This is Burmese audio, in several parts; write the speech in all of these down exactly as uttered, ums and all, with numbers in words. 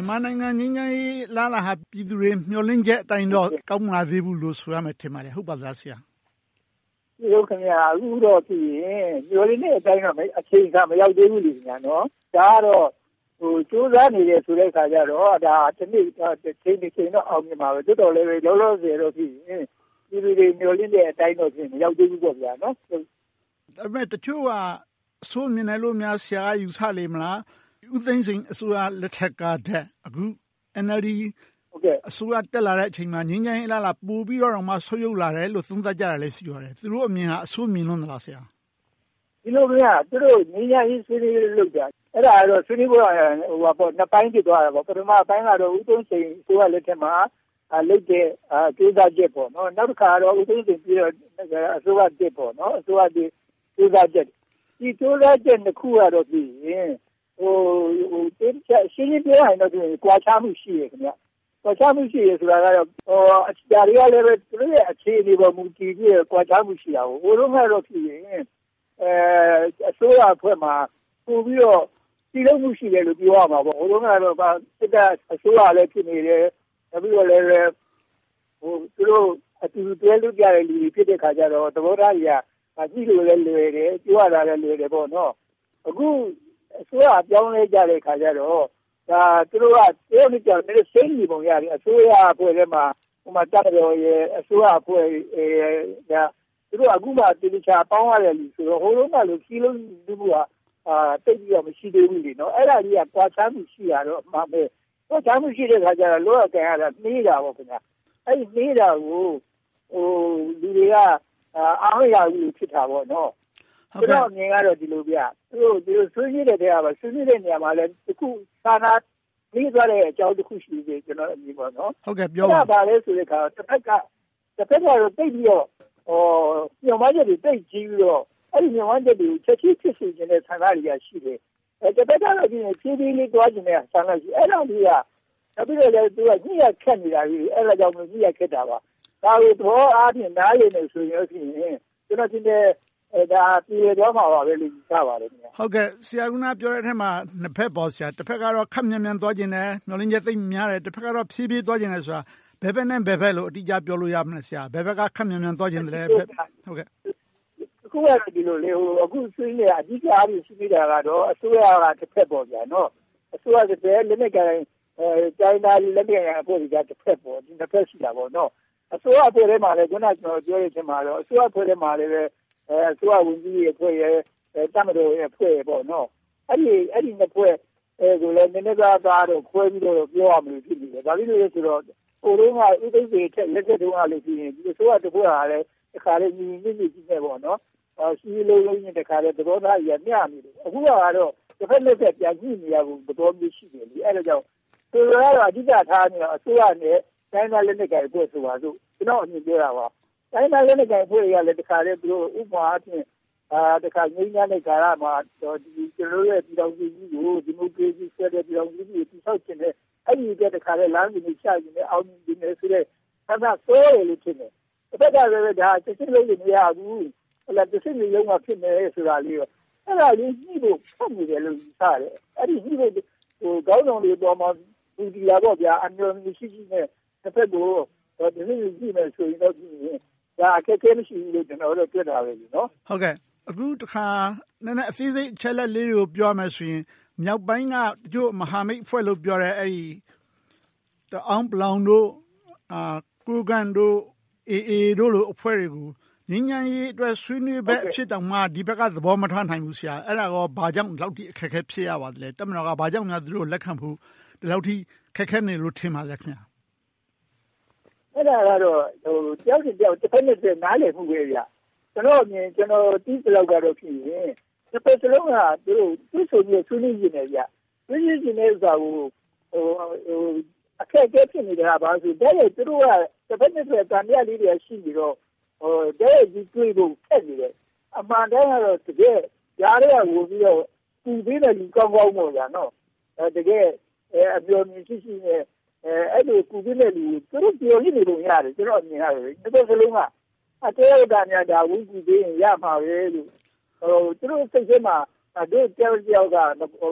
မြန်မာနိုင်ငံငြိမ်းချမ်းရေးအလားအလာဟာပြည်သူတွေမျှော်လင့်ချက်အတိုင်းတော့ကောင်းမလာသေးဘူးလို့ဆိုရမယ်ထင်ပါတယ်ဟုတ်ပါသလားဆရာဒီလိုခင်ဗျာအခုတော့ဖြစ်ရင်မျှော်လင့်တဲ့အတိုင်းတော့အချိန်ကမရောက်သေးဘူးလေခင်ဗျာနော်ဒါကတော့ဟိုစူးစမ်းနေတယ်ဆိုတဲ့အခါကျတော့ဒါတစ်နေ့ချိန်တစ်ချိန်တော့အောင်မြင်ပါပဲတော်တော်လေးပဲလောလောဆယ်တော့ဖြစ်ရင်ဒီလိုတွေမျှော်လင့်တဲ့အတိုင်းတော့ဖြစ်မရောက်သေးဘူးပေါ့ဗျာနော်ဒါပေမဲ့တချို့ကအဆိုးမြင်တယ်လို့များဆရာကယူဆလေမလားဦးသိန်းစိန်အစိုးရလက်ထက်ကတည်းအခု N L D ဟုတ်ကဲ့အစိုးရတက်လာတဲ့အချိန်မှာငြိမ်းချမ်းရေးအလားအလာပိုပြီးတော့မှဆုတ်ယုတ်လာတယ်လို့သုံးသပ်ကြတာလည်းရှိပါတယ်သူတို့အမြင်ဟာအဆိုးမြင်လို့မလားဆရာဒီလိုမျိုးသူတို့ငြိမ်းချမ်းရေးဆွေးနွေးလုပ်ကြအဲ့ဒါကတော့ဆွေးနွေးဖို့ဟိုပါပေါ့နှစ်ပိုင်းဖြစ်သွားတာပေါ့ပထမအပိုင်းကတော့ဦးသိန်းစိန်အစိုးရလက်ထက်မှာလုပ်တဲ့ကျေးဇူးချက်ပေါ့နော်နောက်တစ်ခါတော့ဦးသိန်းစိန်ပြီးတော့အစိုးရတက်ပေါ့နော်အစိုးရတက်ကျေးဇူးချက်ဒီကျေးဇူးချက်တစ်ခုကတော့ပြီးရင်ဟိုဟိုတင်းချက်ရှင်းရှင်းပြောရရင်တော့ကွာခြားမှုရှိရခင်ဗျကွာခြားမှုရှိရဆိုတာကတော့ဟိုအချာရီကလည်းပဲသူတို့ရဲ့အခြေအနေပေါ်မူတည်ပြီးကွာခြားမှုရှိတာကိုဟိုတော့ကတော့ဖြစ်ရင်အဲအစိုးရအဖွဲ့မှာပို့ပြီးတော့စီလုံးမှုရှိတယ်လို့ပြောရမှာပေါ့ဟိုတော့ကတော့စစ်တပ်အစိုးရလည်းဖြစ်နေတယ်နောက်ပြီးတော့လည်းဟိုသူတို့အတူတူတွဲလုပ်ကြတဲ့လူတွေဖြစ်တဲ့ခါကျတော့သဘောထားကြီးကကြည့်လို့လည်းလွယ်တယ်ပြောရတာလည်းလွယ်တယ်ပေါ့နော်အခုအစိုးရပြောင်းလဲကြတဲ့ခါကျတော့ဒါသူတို့ကတရုတ်နဲ့ကြောင်လည်းစိတ်ကြီးပုံရတယ်အစိုးရအဖွဲ့ထဲမှာဟိုမှာတပ်တော်ရဲ့အစိုးရအဖွဲ့အဲဒါသူတို့အခုမှတိကျချာပေါင်းရတယ်လို့ဆိုတော့ဟိုလုံးကလို့စီလုံးလူကအာတိတ်ပြီးတော့မရှိသေးဘူးလေနော်အဲ့ဒါကြီးကကွာခြားမှုရှိရတော့အမှန်ပဲကွာခြားမှုရှိတဲ့ခါကျတော့လောကကန်ရတာနှေးတာပေါ့ခင်ဗျာအဲ့ဒီနှေးတာကိုဟိုလူတွေကအားမရဘူးဖြစ်တာပေါ့နော်ကျွန်တော်မြင်ကတော့ဒီလိုပြသူတို့ဒီလိုဆွေးနွေးတဲ့နေရာမှာဆွေးနွေးတဲ့နေရာမှာလည်းတခုသာနာပြီးသွားတဲ့အကြောင်းတစ်ခုရှိသေးကျွန်တော်အမြင်ပါနော်ဟုတ်ကဲ့ပြောပါပါလဲဆိုတဲ့အခါတစ်ဖက်ကတစ်ဖက်ကတော့တိတ်ပြီးတော့ဟောညမချက်တွေတိတ်ကြီးပြီးတော့အဲ့ဒီညမချက်တွေချက်ချင်းဖြစ်စီခြင်းတဲ့ဆန္ဒတွေကရှိတယ်အဲတစ်ဖက်ကတော့ဒီဖြည်းဖြည်းလေးတွားခြင်းတဲ့ဆန္ဒရှိအဲ့တော့ဒီကနောက်ပြီးတော့လည်းသူကညှိရခက်နေတာကြီးအဲ့ဒါကြောင့်မလို့ညှိရခက်တာပါဒါကိုတော့အားဖြင့်နားရည်နေဆိုရင်ဖြစ်ရင်ကျွန်တော်ဒီနေ့အဲဒါပြည်ရတော့မှာပါပဲလို့ကြားပါတယ်ခင်ဗျာဟုတ်ကဲ့ဆရာကပြောတဲ့အထက်မှာနှစ်ဖက်ပေါ်ဆရာတစ်ဖက်ကတော့ခက်မြန်မြန်သွားခြင်းနဲ့မျောလင်းချက်သိမ့်များတယ်တစ်ဖက်ကတော့ဖြည်းဖြည်းသွားခြင်းနဲ့ဆိုတာဘယ်ဘက်နဲ့ဘယ်ဘက်လို့အတိအကျပြောလို့ရမလားဆရာဘယ်ဘက်ကခက်မြန်မြန်သွားခြင်းလဲဟုတ်ကဲ့အခုကဒီလိုလေဟိုအခုဆွေးနေအဓိကအားဖြင့်ရှိနေတာကတော့အစိုးရကတစ်ဖက်ပေါ်ဗျာနော်အစိုးရကတည်းကလက်နဲ့ကင်အဲတိုင်းသားလက်နဲ့ကင်အဖွဲ့ကတစ်ဖက်ပေါ်ဒီတစ်ဖက်ရှိတာပေါ့နော်အစိုးရအဖွဲ့ထဲမှာလည်းခုနကကျွန်တော်ပြောရချင်မှာတော့အစိုးရအဖွဲ့ထဲမှာလည်းပဲအဲအစိုးရဝန်ကြီးရဲ့အဖွဲ့ရဲ့တမတော်ရဲ့အဖွဲ့ပေါ့နော်အဲ့ဒီအဲ့ဒီနှစ်ဖွဲ့အဲကိုလည်းနည်းနည်းသားသားတော့ခွဲပြီးတော့ပြောရမလို့ဖြစ်နေတယ်ဒါပြီးလို့ဆိုတော့ဟိုတုန်းကဥသိမ်းတွေထက်လက်ချက်တုန်းကလို့ရှိရင်ဒီအစိုးရတစ်ဖွဲ့ကလည်းတစ်ခါလေးညီညီကြီးကြီးနဲ့ပေါ့နော်အဲစီလုံးလုံးနဲ့တစ်ခါလေးသဘောထားကြီးမျှနေတယ်အခုကတော့တစ်ဖက်လက်ဆက်ပြန်ကြည့်နေရဘူးသဘောမျိုးရှိတယ်လေအဲ့ဒါကြောင့်ဆိုတော့အဓိကထားနေတော့အစိုးရနဲ့တိုင်းသားလက်နက်ကိုင်ဖွဲ့ဆိုပါစို့ကျွန်တော်အမြင်ပြောတာပါတိုင်းသားလက်နက်ကိုင်ဖွဲ့ရလည်းတစ်ခါလေးသူတို့ဥပမာအဖြစ်အာတခါငိမ့်ညတဲ့ကာလမှာဒီကျွန်တော်ရဲ့ပြည်တော်စုကြီးကိုဒီမိုကရေစီဆက်တဲ့ပြည်တော်စုကြီးကိုတိဆောက်ခြင်းနဲ့အဲ့ဒီတဲ့တခါလေးလမ်းကြီးချခြင်းနဲ့အောင်မြင်နေဆိုတဲ့ဆန္ဒဆိုးရလို့ဖြစ်နေတစ်ဖက်ကလည်းဒါတစ်စစ်လုံးမရဘူးဟလာတစ်စစ်လုံးကဖြစ်နေဆိုတာလေးရောအဲ့ဒါလေးကြီးဖို့ဖတ်နေတယ်လို့ယူဆတယ်အဲ့ဒီကြီးဖို့ဟိုကောင်းဆောင်တွေပေါ်မှာဒီဒီလာတော့ဗျာအမျိုးမျိုးရှိရှိနဲ့တစ်ဖက်ကိုဒီလိုကြီးနေဆိုရင်တော့ဒီဒါအခက်အခဲမရှိဘူးလို့ကျွန်တော်တို့တွေ့တာပဲနော်ဟုတ်ကဲ့အခုတခါနည်းနည်းအသေးစိတ်အချက်လက်လေးတွေကိုပြောမယ်ဆိုရင်မြောက်ပိုင်းကကျို့မဟာမိတ်အဖွဲ့လို့ပြောတဲ့အဲ့ဒီတအောင်ပလောင်တို့အာကိုကန်တို့အေအေတို့လိုအဖွဲ့တွေကိုငင်းညံရေးအတွက်ဆွေးနွေးဘက်ဖြစ်တောင်မှဒီဘက်ကသဘောမထားနိုင်ဘူးဆရာအဲ့ဒါကောဘာကြောင့်လောက်ထိအခက်အခဲဖြစ်ရပါသလဲတမန်တော်ကဘာကြောင့်များသူတို့လက်ခံဖို့ဒီလောက်ထိခက်ခဲနေလို့ထင်ပါလဲခင်ဗျာအဲ့ဒါကတော့ဟိုတယောက်တစ်ယောက်တစ်ဖက်နဲ့တစ်နားလည်မှုပဲဗျကျွန်တော်အမြင်ကျွန်တော်တီးတလောက်ကတော့ဖြစ်ရင်တစ်ဖက်စလုံးကသူတို့သူ့ဆိုပြီးဆွေးနွေးနေတယ်ဗျဆွေးနွေးနေဥစ္စာကိုဟိုဟိုအခက်အခဲဖြစ်နေတာဘာလို့ဆိုတော့သူတို့ကတစ်ဖက်နဲ့တစ်တန်မြလေးတွေရှိပြီးတော့ဟိုတဲ့ဒီတွေ့ဖို့ဖက်နေတယ်အမှန်တမ်းကတော့တကယ်ရားတွေကဝင်ပြီးတော့ပူပေးတယ်လူကောင်းကောင်းပေါ့ဗျာနော်အဲတကယ်အဲအပြောမြင်ရှိရှိနဲ့အဲအဲ့လိုပူပေးတဲ့လူသူတို့ပြောရနေလို့ရတယ်ကျွန်တော်မြင်ရတယ်ဒီလိုစလုံးကအတဲရတာများဒါဝင်ပူပေးရင်ရမှာပဲလို့ဟိုသူတို့စိတ်ထဲမှာတို့တယောက်တယောက်က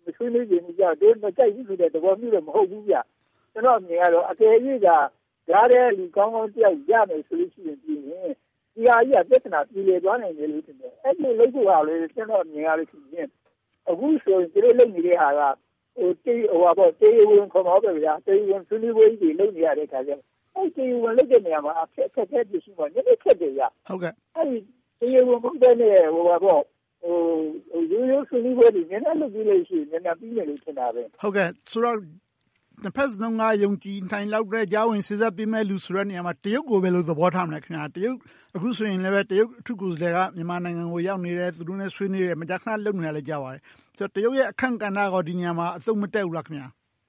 ဆွေးနွေးခြင်းကြတော့မကြိုက်ဘူးဆိုတဲ့သဘောမျိုးတော့မဟုတ်ဘူးဗျကျွန်တော်မြင်ရတော့အကယ်၍ကကြားတဲ့လူကောင်းကောင်းတယောက်ရမယ်ဆိုလို့ရှိရင်ဒီဟာကြီးကပြဿနာပြည်လေသွားနိုင်တယ်လို့ထင်တယ်အဲ့ဒီလို့ဆိုတာလေကျွန်တော်မြင်ရလို့ရှိရင်အခုဆိုရင်ဒီလိုလုပ်နေတဲ့ဟာကဟိုတေးဟိုပါပေါ့တေးဝင်ခေါ်တော့ပဲဗျာတေးဝင်ဆွေးနွေးပွဲကြီးလုပ်နေရတဲ့ခါကျအဲ့ဒီဝင်လုပ်တဲ့နေရာမှာအခက်အခက်ပြရှိမှနည်းနည်းခက်တယ်ဗျဟုတ်ကဲ့အဲ့ဒီတေးဝင်မဟုတ်တဲ့နေဟိုပါပေါ့ဟိုရိုးရိုးဆွေးနွေးပွဲကြီးနည်းနည်းလုပ်ပြီးလို့ရှိရင်နည်းနည်းပြီးမယ်လို့ထင်တာပဲဟုတ်ကဲ့ဆိုတော့တစ်ဖက်လုံးကယုံကြည်နိုင်လောက်တဲ့ကြားဝင်စစ်ဆက်ပေးမဲ့လူဆိုတဲ့နေရာမှာတရုတ်ကိုပဲလို့သဘောထားမလဲခင်ဗျာတရုတ်အခုဆိုရင်လည်းပဲတရုတ်အထူးကိုယ်စားလှယ်ကမြန်မာနိုင်ငံကိုရောက်နေတယ်သူတို့နဲ့ဆွေးနွေးတယ်မကြာခဏလုပ်နေရလဲကြားပါတယ်ဆိုတော့တရုတ်ရဲ့အခန့်ကဏ္ဍကဒီနေရာမှာအသုံးမတက်ဘူးလားခင်ဗျာ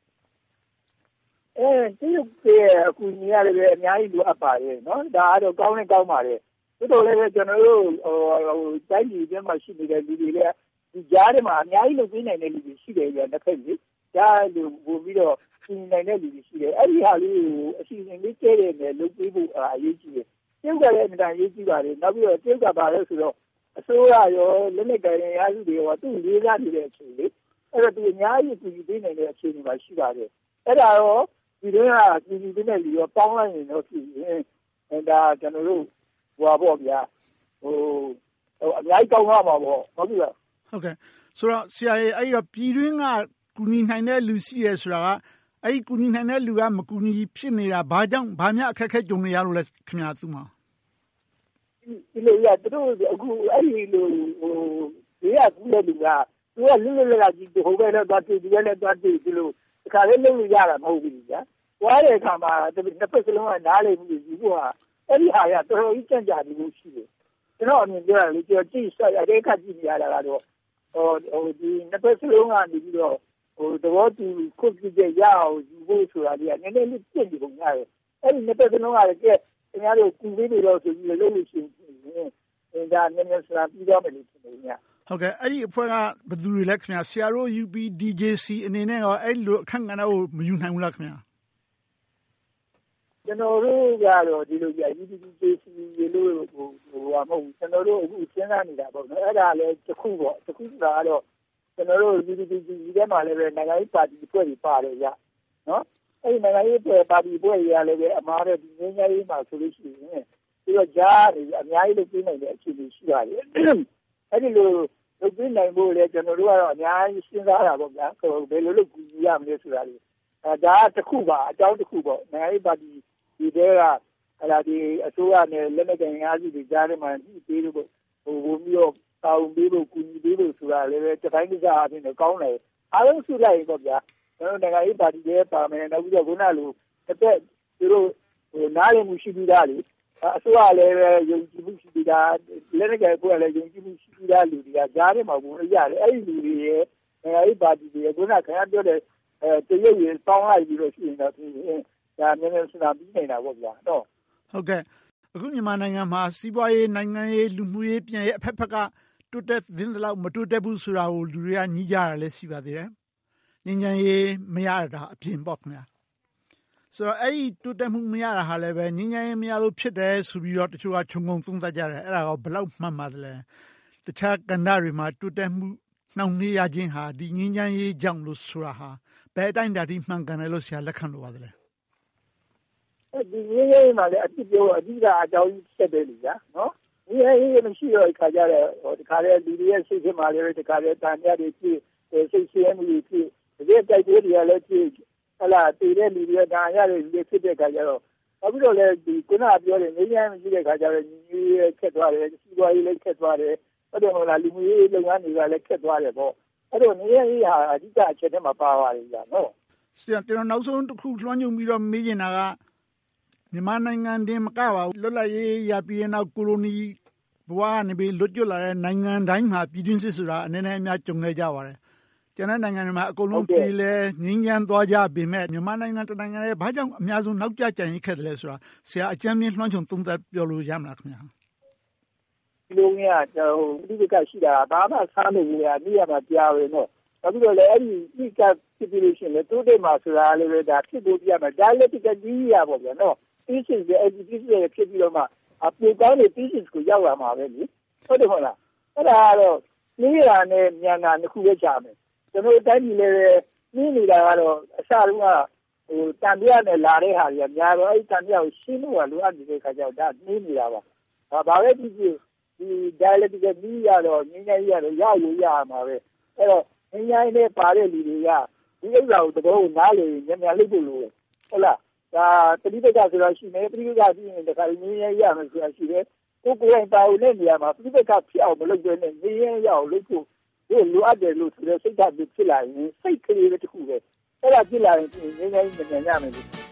အဲတရုတ်ရဲ့အခုနေရာတွေအများကြီးလိုအပ်ပါတယ်နော်ဒါကတော့ကောင်းနေကောင်းပါတယ်သို့တော်လည်းကျွန်တော်တို့ဟိုတိုင်းပြည်ထဲမှာရှိနေတဲ့လူတွေလည်းဒီကြားထဲမှာအများကြီးလုပ်ပေးနိုင်တဲ့လူတွေရှိတယ်ကြတစ်ခါကြီးကြားလို့ပို့ပြီးတော့ပြင်နိုင်တဲ့လူတွေရှိတယ်အဲ့ဒီဟာလေးကိုအစီအစဉ်လေးကျဲတယ်နဲ့လုပ်ပေးဖို့အရေးကြီးတယ်တရုတ်ကလည်းအမှန်တန်ရေးကြီးပါတယ်နောက်ပြီးတော့တရုတ်ကပါလဲဆိုတော့အစိုးရရောလက်နက်ကိုင်ရစုတွေရောသူ့လေးစားနေတဲ့အချိန်လေးအဲ့တော့သူအများကြီးပြည်ပေးနိုင်တဲ့အချိန်တွေမှာရှိပါတယ်အဲ့ဒါတော့ဒီတွေကပြည်ပြည်နဲ့လူရောပေါင်းလိုက်ရင်တော့ဖြစ်ရင်ဒါကျွန်တော်တို့ဟိုပါပေါ့ဗျာဟိုဟိုအများကြီးကောင်းသွားမှာပေါ့ဟုတ်ပြီလားဟုတ်ကဲ့ဆိုတော့ဆရာကြီးအဲ့တော့ပြည်တွင်းကကူညီနိုင်တဲ့လူရှိရဲဆိုတာကအဲ့ဒီကူညီနိုင်တဲ့လူကမကူညီဖြစ်နေတာဘာကြောင့်ဘာများအခက်အခဲကြုံနေရလို့လဲခင်ဗျာသူမှာဒီလိုရသူတို့အခုအဲ့ဒီလိုဟိုဒီကကူတဲ့လူကသူကလွတ်လွတ်လပ်လပ်ကြီးဟိုဘက်နဲ့သွားတွေ့ဒီဘက်နဲ့သွားတွေ့ဒီလိုတခါလေးလုပ်လို့ရတာမဟုတ်ဘူးကြာွားတဲ့အခါမှာတစ်ဖက်စလုံးကနားလည်မှုကြီးကအဲ့ဒီဟာကတော်တော်ကြီးကြံ့ကြာနေလို့ရှိတယ်ကျွန်တော်အမြင်ပြောရလို့ကျွန်တော်ကြည့်ဆက်ရတဲ့အခါကြည့်နေရတာကတော့ဟိုဟိုဒီနှစ်ဖက်စလုံးကနေပြီးတော့ဟိုသဘောတူခုတ်ကြည့်ရအောင်ယူဖို့ဆိုတာကြီးကနည်းနည်းလေးပြည့်နေပုံရတယ်အဲ့ဒီနှစ်ဖက်စလုံးကလည်းကဲခင်ဗျားတို့ကူပေးနေတော့ဆိုပြီးလုပ်လို့ရှိရင်အင်းဒါနည်းနည်းစလာပြီးတော့မယ်လို့ထင်တယ်ညဟုတ်ကဲ့အဲ့ဒီအဖွဲ့ကဘယ်သူတွေလဲခင်ဗျာဆရာတို့ ယူ ပီ ဒီ ဂျေ စီ အနေနဲ့ရောအဲ့လိုအခန့်ကဏ္ဍကိုမယူနိုင်ဘူးလားခင်ဗျာကျွန်တော်တို့ကတော့ဒီလိုပြ ယူ ပီ ဒီ ဂျေ စီ ရေလို့ဟိုဟိုမဟုတ်ကျွန်တော်တို့အခုစဉ်းစားနေတာပေါ့နော်အဲ့ဒါလည်းတစ်ခုပေါ့တစ်ခုဆိုတာကတော့ကျွန်တော်တို့ ယူ ပီ ဒီ ဂျေ စီ ထဲမှာလည်းပဲနိုင်ငံရေးပါတီအဖွဲ့တွေပါတယ်ကြနော်အဲ့ဒီနိုင်ငံရေးပါတီအဖွဲ့တွေကလည်းပဲအမှားတဲ့ဒီငင်းငယ်ရေးမှာဆိုလို့ရှိရင်ပြီးတော့ကြားနေအများကြီးလုပ်ပေးနိုင်တဲ့အခြေအနေရှိပါတယ်အဲ့ဒီလိုလုပ်ပေးနိုင်ဖို့လည်းကျွန်တော်တို့ကတော့အများကြီးစဉ်းစားတာပေါ့ဗျာဆိုဘယ်လိုလုပ်ကူညီရမလဲဆိုတာလေအဲဒါတစ်ခုပါအကြောင်းတစ်ခုပေါ့နိုင်ငံရေးပါတီဒီတဲကအဲ့ဒါဒီအစိုးရနဲ့လက်နက်ကိုင်အားစုတွေကြားထဲမှာဒီပေးလို့ဟိုဝင်ပြီးတော့တောင်းပေးဖို့ကူညီပေးဖို့ဆိုတာလည်းပဲတစ်ပိုင်းတစ်စားအပြင်ကောင်းတယ်အားလုံးစုလိုက်ပေါ့ဗျာကျွန်တော်နိုင်ငံရေးပါတီတွေပါမယ်နောက်ပြီးတော့ခုနလိုတစ်သက်သူတို့ဟိုနားလည်မှုရှိပြီးသားလေအစိုးရလည်းပဲယုံကြည်မှုရှိပြီးသားလက်နက်ကိုင်အဖွဲ့လည်းယုံကြည်မှုရှိပြီးသားလူတွေကကြားထဲမှာဝင်လို့ရတယ်အဲ့ဒီလူတွေရဲ့နိုင်ငံရေးပါတီတွေခုနခင်ဗျားပြောတဲ့အဲတရုတ်ရေတောင်းလိုက်ပြီးတော့ရှိရင်တော့ဒီဒါနည်းနည်းစနာပြီးနေတာပေါ့ဗျာနော်ဟုတ်ကဲ့အခုမြန်မာနိုင်ငံမှာစီးပွားရေးနိုင်ငံရေးလူမှုရေးပြန်ရေးအဖက်ဖက်ကတိုးတက်သင်းသလောက်မတိုးတက်ဘူးဆိုတာကိုလူတွေကညှိကြတာလည်းရှိပါသေးတယ်ငြိမ်းချမ်းရေးမရတာအပြင်ပေါ့ခင်ဗျာဆိုတော့အဲ့ဒီတိုးတက်မှုမရတာဟာလည်းပဲငြိမ်းချမ်းရေးမရလို့ဖြစ်တယ်ဆိုပြီးတော့တချို့ကခြုံငုံသုံးသပ်ကြတယ်အဲ့ဒါကဘယ်လောက်မှန်ပါသလဲတခြားကဏ္ဍတွေမှာတိုးတက်မှုနှောင့်နှေးရခြင်းဟာဒီငြိမ်းချမ်းရေးကြောင့်လို့ဆိုတာဟာဘယ်အတိုင်းတာထိမှန်ကန်တယ်လို့ဆရာလက်ခံလို့ပါသလဲဒီငြိမ်းချမ်းရေးမှာလည်းအတိပြောအဓိကအကြောင်းကြီးဖြစ်တယ်လေကြာနော်ငြိမ်းချမ်းရေးမရှိတော့ခါကြတဲ့ဟိုဒီခါတဲ့လူတွေရဲ့စိတ်ထဲမှာလည်းဒီခါတဲ့တန်မြတ်တွေဖြစ်စိတ်ရှင်းမှုတွေဖြစ်ဒီတိုက်ပွဲတွေကလည်းဖြစ်ဟလာတည်တဲ့လူတွေကဒါရတဲ့လူတွေဖြစ်တဲ့ခါကျတော့နောက်ပြီးတော့လည်းဒီခုနကပြောတဲ့ငြိမ်းချမ်းမရှိတဲ့ခါကျတော့ညီကြီးရဲ့ခက်သွားတယ်စီးပွားရေးလည်းခက်သွားတယ်ဟုတ်တယ်မလားလူမျိုးရေးလုပ်ငန်းတွေကလည်းခက်သွားတယ်ပေါ့အဲ့တော့ငြိမ်းချမ်းရေးဟာအဓိကအချက်ထဲမှာပါပါတယ်ကြာနော်ဆရာကျွန်တော်နောက်ဆုံးတစ်ခုလွှမ်းညွှန်ပြီးတော့မေးချင်တာကမြန်မာနိုင်ငံတင်မကပါဘူးလွတ်လပ်ရေးရပြီးတဲ့နောက်ကိုလိုနီဘဝကနေပြီးလွတ်ကျွတ်လာတဲ့နိုင်ငံတိုင်းမှာပြည်တွင်းစစ်ဆိုတာအနေနဲ့အများကြုံခဲ့ကြပါတယ်ကျန်တဲ့နိုင်ငံတွေမှာအကုန်လုံးပြည်လဲငြိမ်းချမ်းသွားကြပေမဲ့မြန်မာနိုင်ငံတနိုင်ငံရဲ့ဘာကြောင့်အများဆုံးနောက်ကျကြံရခဲ့တယ်လဲဆိုတာဆရာအကြမ်းမြင့်လွှမ်းခြုံသုံးသပ်ပြောလို့ရမလားခင်ဗျာဒီလိုမျိုးကဟိုဒီကရှိတာဘာမှစားလို့ရနေရမှာကြားရတော့နောက်ပြီးတော့လည်းအဲ့ဒီဒီကဖြစ်ပြီးလို့ရှိရင်လည်းတိုးတက်မှာဆိုတာလည်းပဲဒါဖြစ်ဖို့ပြရမှာဒါလည်းတိကျကြီးရပါဗျာနော်ပြီးစီရဲ့ education ရဲ့ဖြစ်ပြီးတော့မှအပြေကောင်းတဲ့ thesis ကိုရောက်လာမှာပဲလေဟုတ်တယ်မဟုတ်လားအဲ့ဒါကတော့နေရနဲ့မြန်တာတစ်ခုပဲချာမယ်ကျွန်တော်တိုင်းပြည်လည်းနှီးနေတာကတော့အစတုန်းကဟိုတန်ပြနဲ့လာတဲ့ဟာကြီးများတော့အဲ့တန်ပြကိုရှင်းလို့ကလိုအပ်နေတဲ့ခါကျတော့ဒါနှီးနေတာပါဒါဘာပဲဖြစ်ဖြစ်ဒီ dialectical နှီးရတော့ငင်းငယ်ရတော့ရရရမှာပဲအဲ့တော့ငင်းငယ်နဲ့ပါတဲ့လူတွေကဒီဥစ္စာကိုတကောကိုနားလေညံ့ညံ့လေးပို့လို့ဟုတ်လားဒါတတိပက္ခဆိုတာရှိနေတတိပက္ခပြီးရင်တခါငင်းငယ်ရမယ်ဆိုတာရှိတယ်ကိုကိုယ်တိုင်ပါဝင်တဲ့နေရာမှာတတိပက္ခဖြစ်အောင်မလုပ်ဘဲနဲ့ငင်းငယ်ရအောင်လုပ်ဖို့ဒီလိုအပ်တယ်လို့ဆိုတဲ့စိတ်ဓာတ်ဖြစ်လာရင်စိတ်ကလေးတစ်ခုပဲအဲ့ဒါဖြစ်လာရင်ငင်းငယ်ညံ့ညံ့ရမယ်